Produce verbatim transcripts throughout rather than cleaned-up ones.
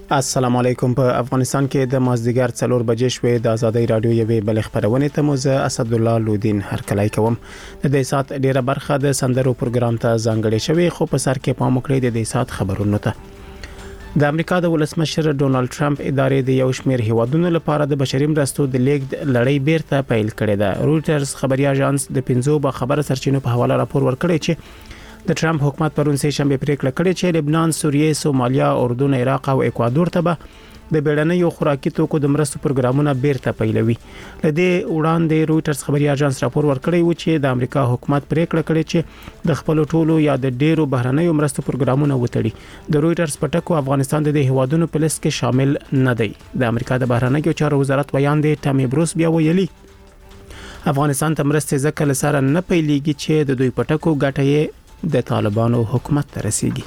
السلام علیکم. په افغانستان کې د مازدیګر څلور بجې شوې د آزادۍ رادیو یوې بل خبرونه ته موزه اسد الله لودین هرکلای کوم. د دې سات ډیره برخه د سندرو پروګرام ته ځانګړې شوې، خو په سر کې پام وکړئ د دې سات خبرونو ته. د امریکا د ولسمشر ډونالد ټرمپ ادارې د یو شمېر هیوادونو لپاره د بشري مرستو د لیږد لړۍ بیرته پیل کړې ده. رویټرز خبري اژانس د پنځو به خبره سرچینو په حواله راپور ورکړی چې د ټرمپ حکومت پرون سه شنبه پریکړه کړې چې لبنان، سوریه، سومالیا، اردن، عراق او اکوادور ته به د بیړنیو خوراکي توکو د مرستو پروګرامونه بیرته پیلوي. لدې وړاندې رویټرز خبري اژانس راپور ورکړی و چې د امریکا حکومت پریکړه کړې چې د خپل ټولو یا د ډیرو بهرنیو مرستو پروګرامونه وتړي. د رویټرز پټکو افغانستان د هیوادونو په لیست کې شامل نه دی. د امریکا د بهرنیو چارو وزارت ویان دی ټامي بروس بیا ویلي افغانستان ته مرستې ځکه لسره نه پیلېږي چې د دوی پټکو ګټه د طالبانو حکومت ته رسیدي.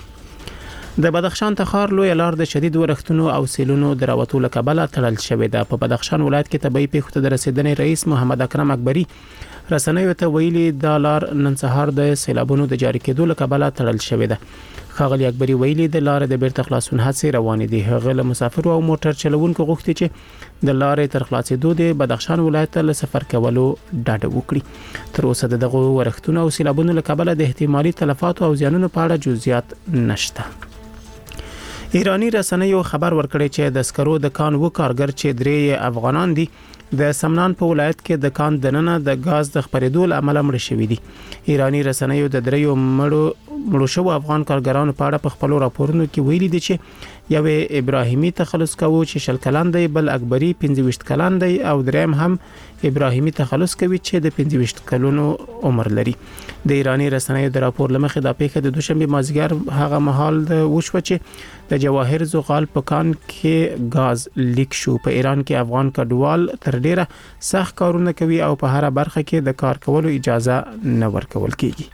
د بدخشان تخار لوی لار د شدید ورښتونو او سیلونو دراوتو لکبله تړل شوې ده. په بدخشان ولایت کې طبي پیښو ته د رسیدنې رئیس محمد اکرم اکبری رسنیو ته ویلي د لار نن سهار د سیلابونو د جاری کېدو لکبله تړل شوې ده. خاغلی اکبری ویلي د لار د بیرته خلاصون هڅې روان دي. هغه له مسافر او موټر چلوونکو غوښتي چې د لارې تر خلاصېدو د بدخشان ولایت له سفر کولو ډاډ وکړي. تر اوسه دغه ورښتونو او سیلابونو لکبله د احتمالي تلفات او زیانونو په اړه جزئیات نشته. ایرانی رسنیو خبر ورکړی چې د سکرو د کان و کارګر چې درې افغانان دي د سمنان په ولایت کې د کان دننه د غاز د خپرېدو لامل مړ شوی دي. ایرانی رسنیو د دریو مړو مړو شو افغان کارګرانو په اړه په خپل راپورونو کې ویلي دي چې یو ابراهیمي تخلص کوي چې شل کلن دی، بل اکبری پنځه ویشت کلن دی او دریم هم ابراهیمي تخلص کوي چې د پنځه ویشت کلونو عمر لري. د ایرانی رسنیو د راپور لمخې د پیښه د دوشنبه مازیګر هغه مهال د وشو چې د جواهر زغال په کان کې غاز لیک شو. په ایران کې افغان کډوال تر ډیره سخت کارونه کوي او په هر برخه کې د کار کولو اجازه نه ورکول کیږي.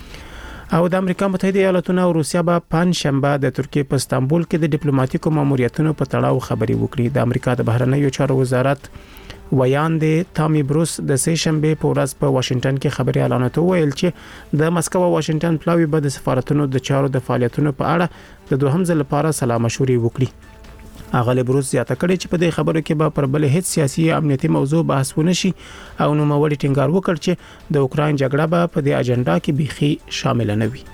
او د امریکا متحده ایالاتونو او روسیا به پنځ شنبه د ترکیه په استانبول کې د ډیپلوماټیکو ماموریتونو په تړاو خبري وکړي. د امریکا د بهرنیو چارو وزارت ویان دی ټامي بروس د سه شنبه په ورځ په واشنگټن کې خبري اعلانات ویل چې د مسکو او واشنگټن پلاوی به د سفارتونو د چارو د فعالیتونو په اړه د دوهم ځل لپاره سلا مشورې وکړي. هغه له بروس زیاته کړي چې په دې خبرو کې به پر بل هیڅ سیاسي امنیتي موضوع بحث ونه شي او نو مولي ټینګار وکړ چې د اوکرين جګړه به په دې اجنډا کې بيخي شامل نه وي.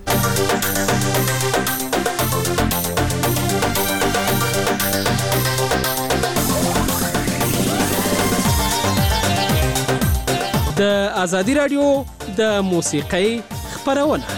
د ازادي رادیو د موسیقۍ خبرونه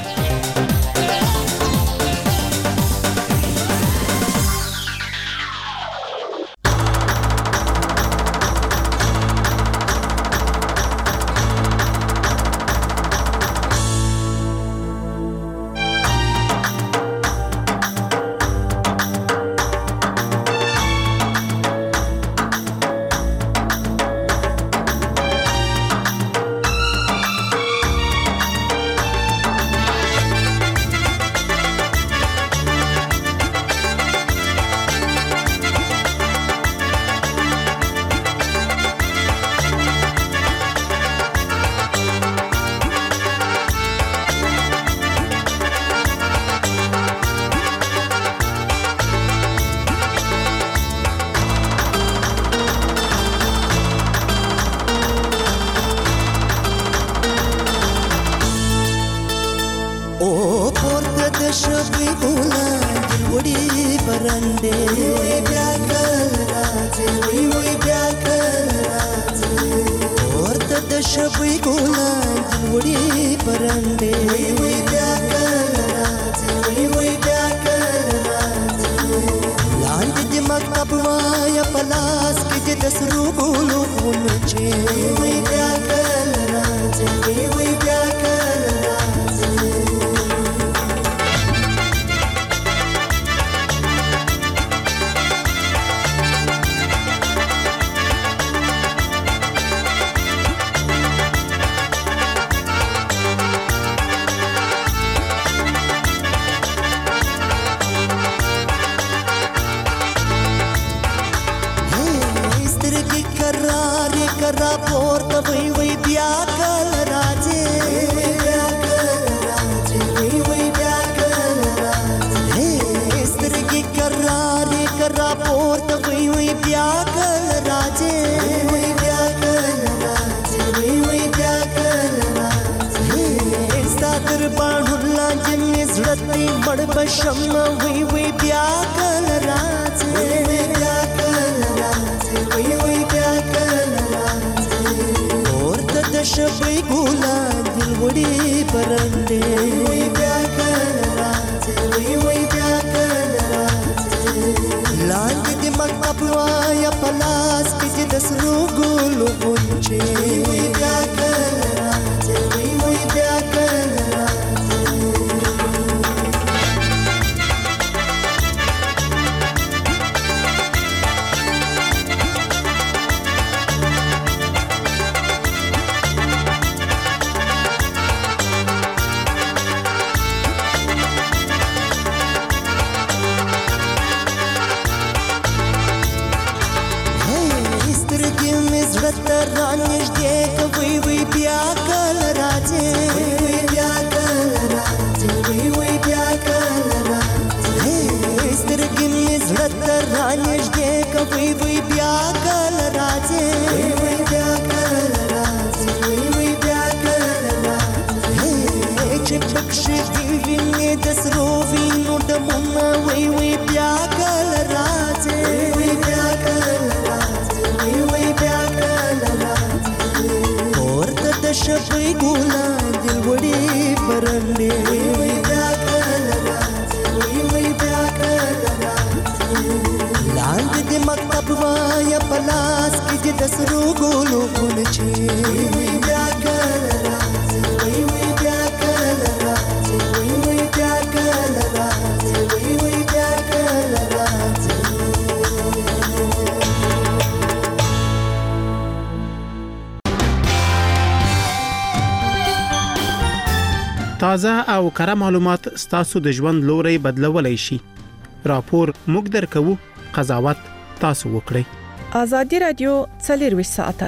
کرار کرا پورته وی وی بیا حسرت دی مړ بشم وی وی بیا کله راځي وی وی بیا کله راځي وی وی بیا کله راځي اورته د شپې ګولا دل وړي پرندې وی بیا کله راځي وی وی بیا کله راځي لاندې د مکتب وایا پلاس کې د سرو ګلو غونچې وی بیا کله راځي وی وی بیا کله راځي رانږدې کوي وی بیا کله راځي وی وی بیا کله راځي وی وی بیا کله راځي سترګې مې زړه ته رانږدې کوي وی بیا کله راځي وی وی بیا کله راځي وی وی بیا کله راځي چې پکښې دې وینې د سرو وینو ډمونه وی وی بیا کله راځي وی وی بیا کله راځي وی وی بیا کله شپې ګولا دل وړي پرندې وی وی بیا کله راځي وی وی بیا کله راځي لاندې د مکتب وایا پلاس کې د سرو ګلو غونچې وی وی بیا کله راځي وی وی بیا کله راځي وی وی بیا کله راځي وی وی بیا کله راځي تازه او کره معلومات ستاسو د ژوند لوري بدلولای شي. راپور موږ درکو، قضاوت تاسو وکړئ. آزادي رادیو څلور ساعته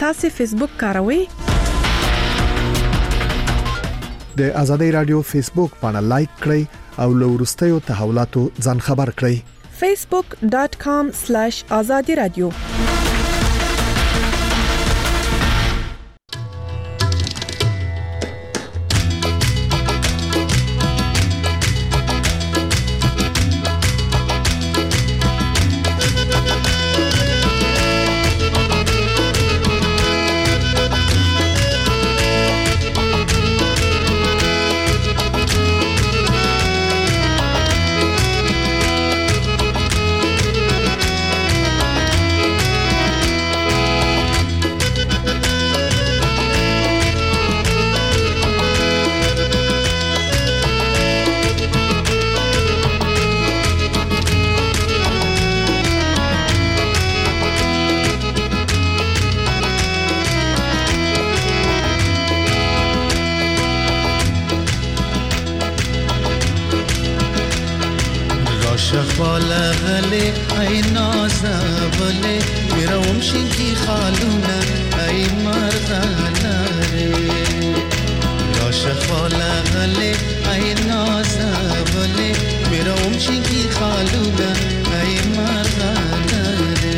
تاسو فیسبوک کاروئ؟ د آزادۍ رادیو فیسبوک باندې لایک کړئ او له وروستیو تحولاتو ځان خبر کړئ. facebook dot com slash azadi radio شخالغلی ای نازولی میروم شینکی خالونه ای مرغلاره یا شخالغلی ای نازولی میروم شینکی خالونه ای مرغلاره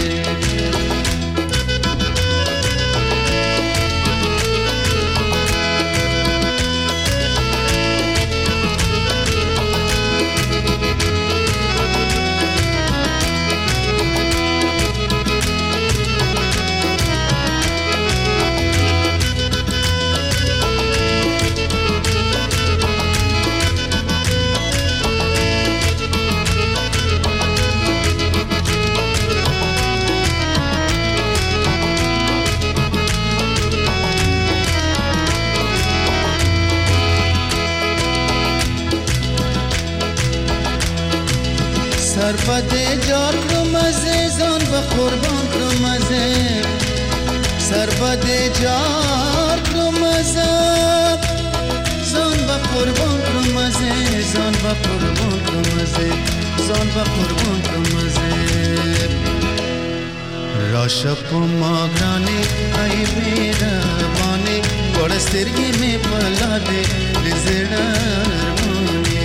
سرپده جار کرم عزیزان و قربان کرم عزیز سرپده جار کرم عزیز زان و قربان کرم عزیز زان و قربان کرم عزیز زان و قربان کرم عزیز راشپ ماگرانی ای میربانی گوڑسترگی میں پلا دے لزڑرمانی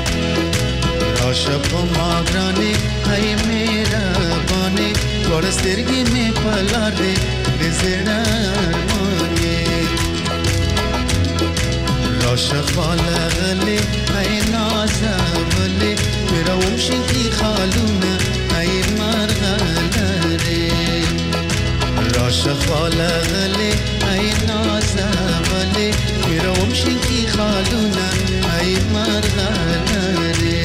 راشپ ماگرانی ای میربانی گوڑسترگی میں پلا دے لزڑرمانی راشق بالغلی ای نازولی میروم شینکی خالونه ای مرغلره راشق بالغلی ای نازولی میروم شینکی خالونه ای مرغلره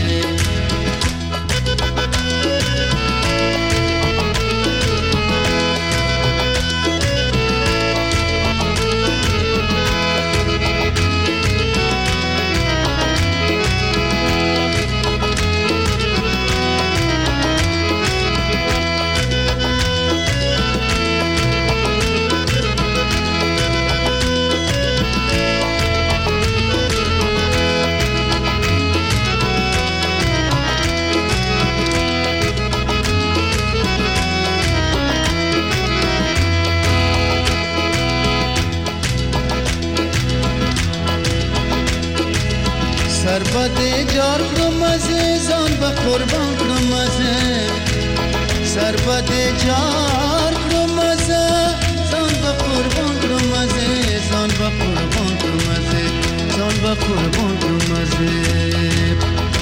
سربده جار کرم عزیزان و قربان کرم عزیز سربده جار کرم عزیزان و قربان کرم عزیزان و قربان کرم عزیزان و قربان کرم عزیز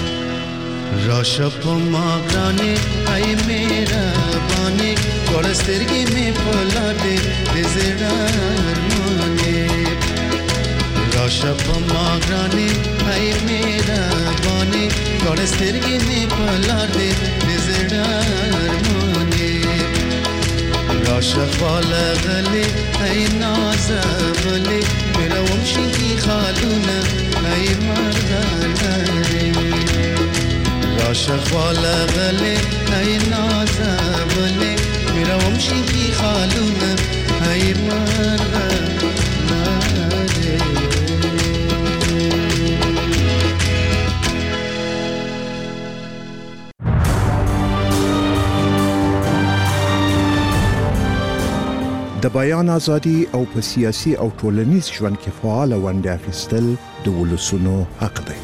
راشپ ماگرانی ای میربانی گوڑسترگی میں پلا دے لزڑرمانی راشپ ماگرانی ای میربانی گوڑسترگی میں پلا دے لزڑرمانی راشق بالغلی ای نازولی میروم شینکی خالونه ای مرغلره راشق بالغلی ای نازولی میروم شینکی خالونه ای مرغلره د بیان ازادي او په سیاسي او ټولنیز ژوند کې فعال ونډه اخیستل د ولسونو حق دی.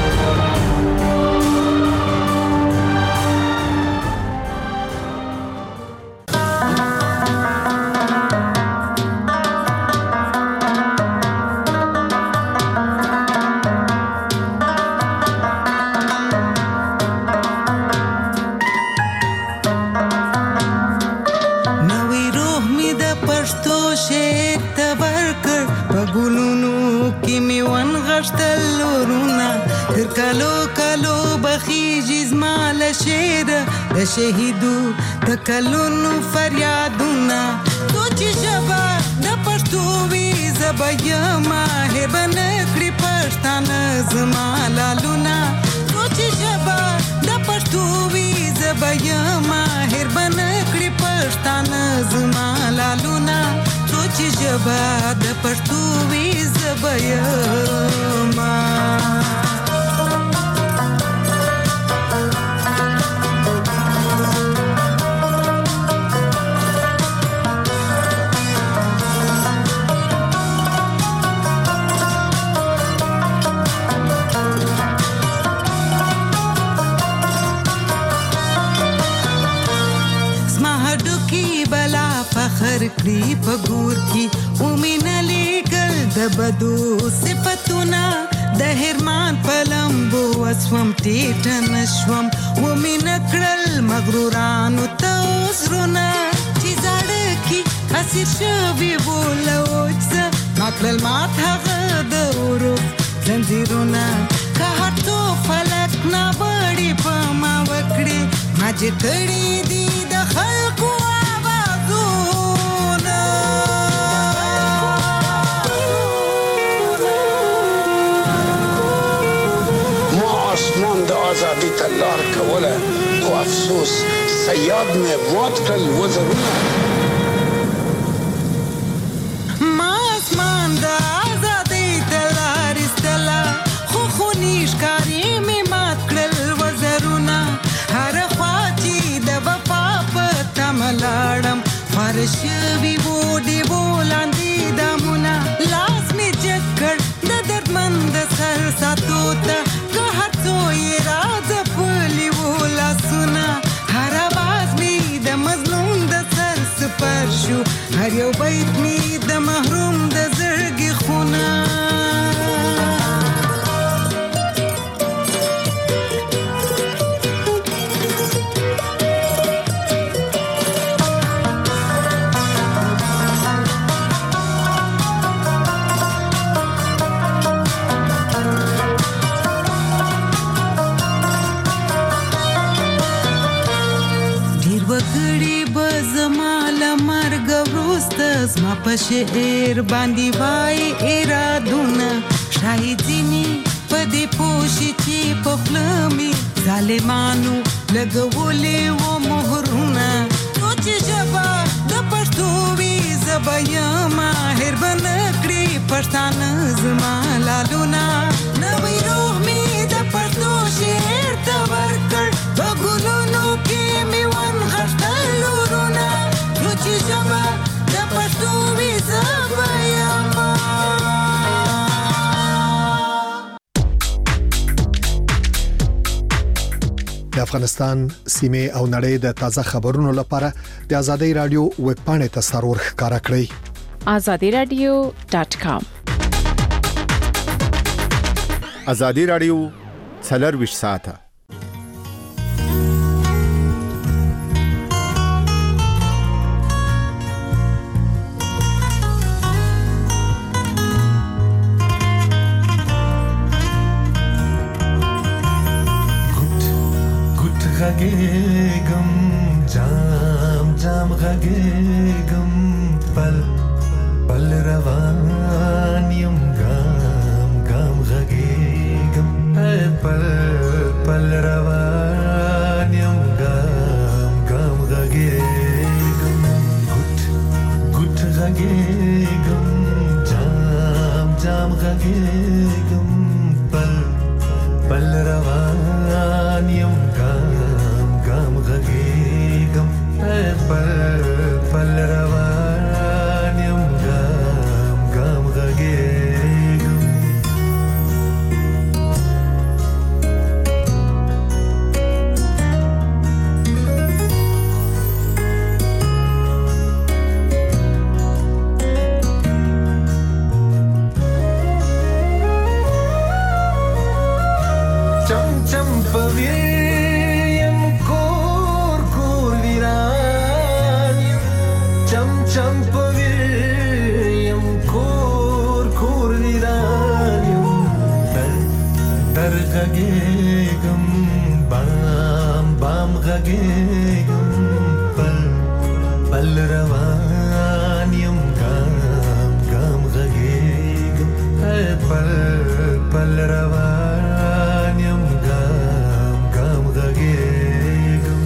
شهیدو د کلونو فریادونه سوچ ژبه د پښتو وی زبیا ماهر بنکړي پښتانه زما لالونه سوچ ژبه د پښتو وی زبیا ماهر بنکړي پښتانه زما لالونه سوچ ژبه د پښتو وی زبیا ما کړی په ګور کې ومنه لګل د بدو صفاتونه د هرمان پلمبو وسوم ټیټ نشوم ومنه کړل مغرورانو توسرونه چې زړه کې اسیر شوی بولوځ ماکل مات هغه د ورو زنجیرونه که هټو فلک نه بړي په ما وکړي ما چې کړی دي د خلکو آزادی تلار کوله خو افسوس سیاد میں موت کل وزرونه ما اسمان دا آزادی تلار استلا خو خونیش کاری می مات کل وزرونه هر خواچی د وفا پتا ملاړم فرش وی وډي بولاندی دمونه لاس می چکر د دردمند سر ساتو ته هر یو بیت می د محروم د زړګي خونه ډیر وګړي بزمال مرګ زما په شعر باندې وای ارادونه شاید ځینی په دې پوښي چې په فلمي ظالمانو لګولې و مهرونه سوچ ژبه د پښتو وی زبیا ماهر بنکړي پښتانه زما لالونه نوې روح می د پښتو شعر ته ورکړ په ګلونو کې می ون غښتل ورونه سوچ ژبه د افغانستان سیمه او نړۍ د تازه خبرونو لپاره د آزادۍ رادیو ویب پاڼې ته سرور ښکارا کړئ azadi radio dot com. آزادۍ رادیو څلور ساعته غږېږم جام جام غږېږم پل پل روان یم ګام ګام غږېږم پل پل روان یم ګام ګام غږېږم ګوت ګوت غږېږم جام جام غږېږم پل پل روان یم غږېږم پل پل روان چمپویم کور کور ویرانیم در در غږېږم بام بام غږېږم پل پل روانیم ګام ګام غږېږم پل پل روانیم ګام ګام غږېږم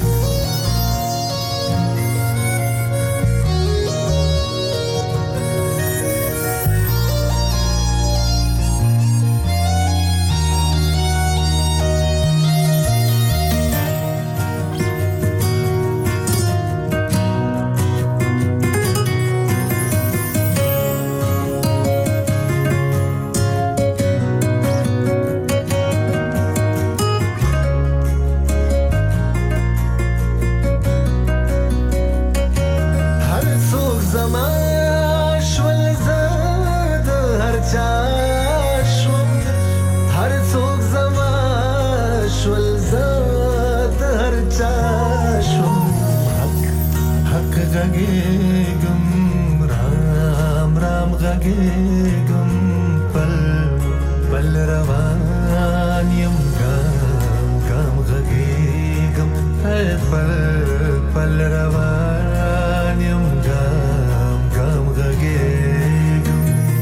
غږېږم رام رام غږېږم پل پل روان یم ګام ګام غږېږم پل پل روان یم ګام ګام غږېږم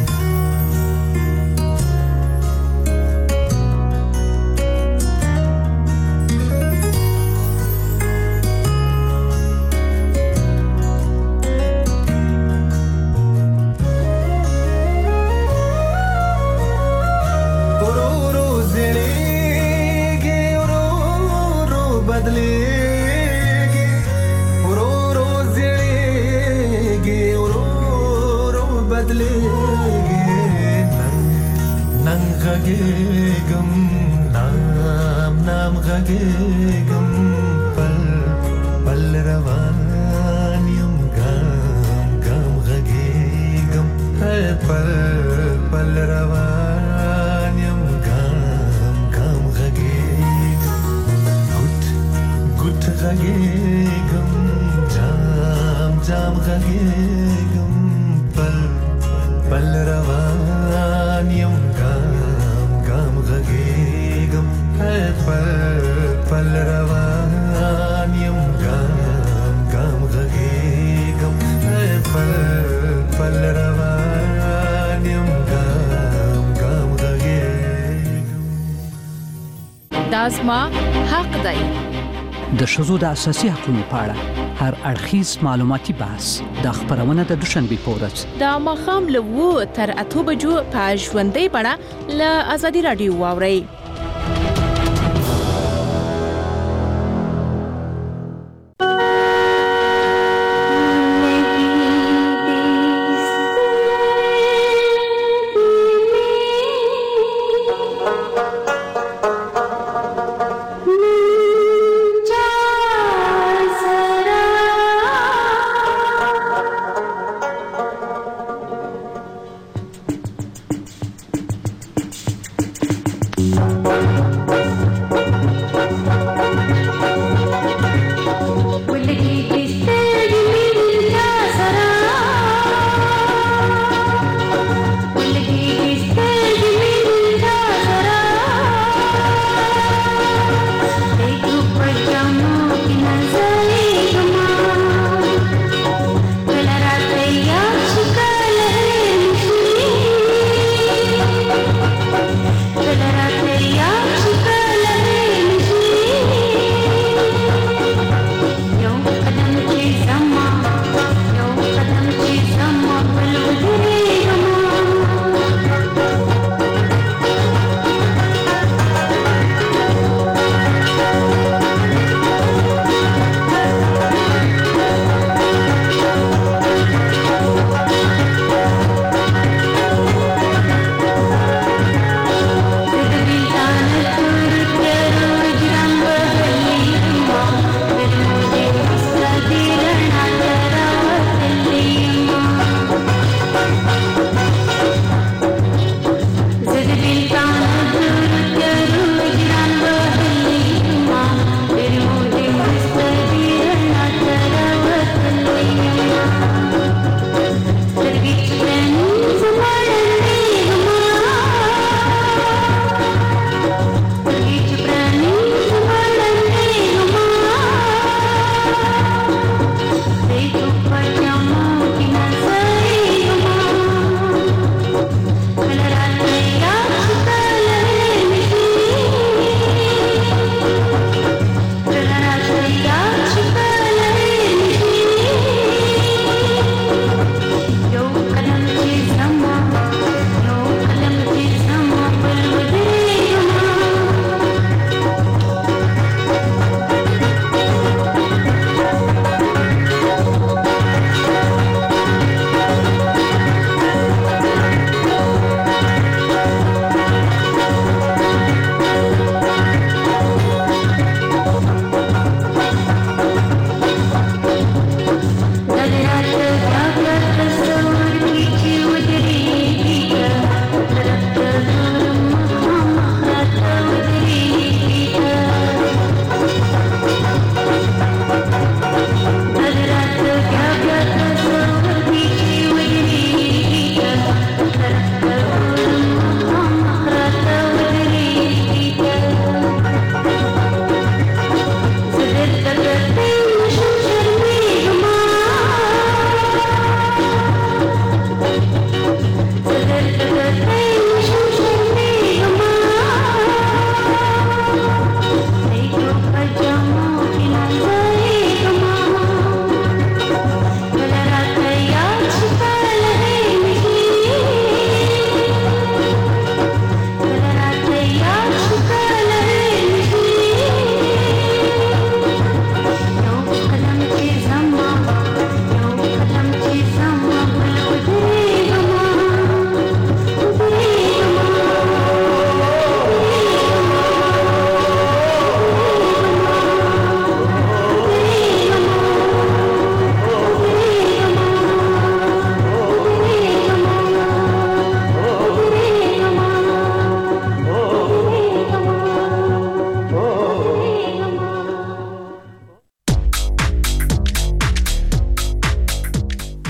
بدلېږي ورو ورو زړېږي ورو ورو بدلېږي نن غږېږم نام نام غږېږم پل پل روان یم ګام ګام غږېږم پل پل روان یم ګام ګام غږېږم ګوت غږېږم جام جام غږېږم پل پل روان یم ګام ګام غږېږم پل پل روان یم ګام ګام غږېږم پل پل روان یم ګام ګام غږېږم دا زما حق دی. د ښځو د اساسي حقوقو په اړه هر اړخیز معلوماتي بحث د خبرونه د دوشنبه په ورځ د ماښام له اوه تر اته بجو په ژوندۍ بڼه له ازادي رادیو واورئ. Thank you.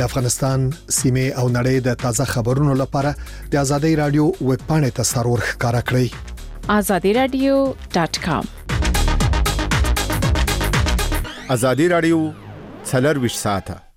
د افغانستان سیمه او نړۍ د تازه خبرونو لپاره د آزادۍ رادیو ویب پاڼې ته سرور ښکارا کړئ azadi radio dot com آزادۍ رادیو څلور ویشت ساعته